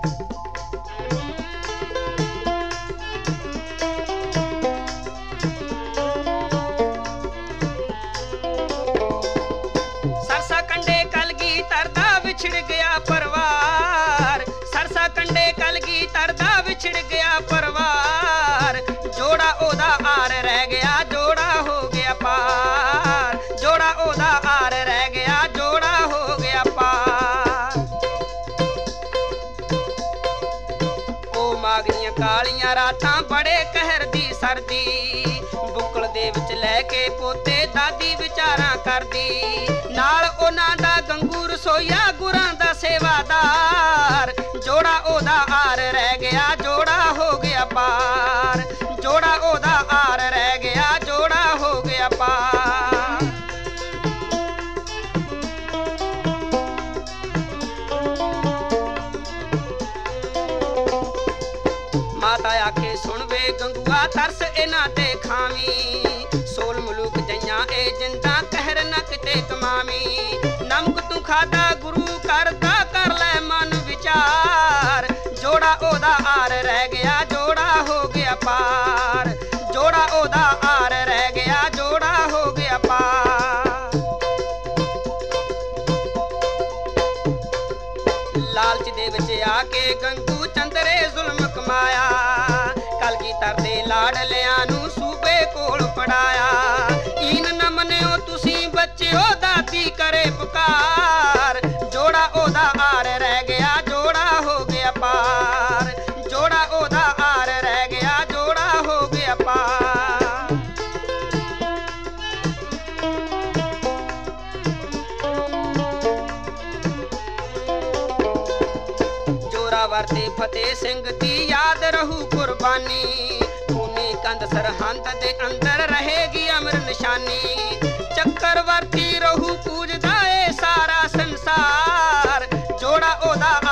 सरसा कंडे कलगीधर दा विछड़ गया परिवार, सरसा कंडे कलगीधर दा विछड़ गया परिवार। जोड़ा ओदा आर रह गया, जोड़ा हो गया पार, जोड़ा ओदा आर रह गया, जोड़ा हो गया पार। ओ मागनियां कालियां रातां बड़े कहर दी सर्दी, बुकल दे विच लैके पोते दादी विचारां करदी। नाल उन्हां दा गंगू रसोईया गुरां दा सेवादार। जोड़ा ओदा आर रह गया, जोड़ा हो गया पार, जोड़ा ओदा आर रह गया, जोड़ा हो गया पार। माता आखे सुन वे गंगूआ तरस इन्हां ते खावी, सोल मलूक जइयां ए जिंदा कहर न किते कमावी। नमक तू खादा गुरु करदा कर ले मन विचार। जोड़ा ओदा आर रह गया, जोड़ा हो गया पार, जोड़ा ओदा आर रह गया, जोड़ा हो गया पार। लालच दे विच आके गंगू चंदरे जुल्म कमाया, कलगीधर दे लाडलियां नू सूबे कोल पड़ाया। ईन न मन्नियो तुसीं बच्चिओ दादी करे पुकार। जोड़ा ओदा आर रह गया, जोड़ा हो गया पार, जोड़ा ओदा आर रह गया, जोड़ा हो गया पार। जोरावर ते फतेह सिंह दी याद रहू कुर्बानी, खूनी कंध सरहंद दे अंदर रहेगी अमर निशानी। चक्रवर्ती रहू पूजदा ए सारा संसार। जोड़ा ओदा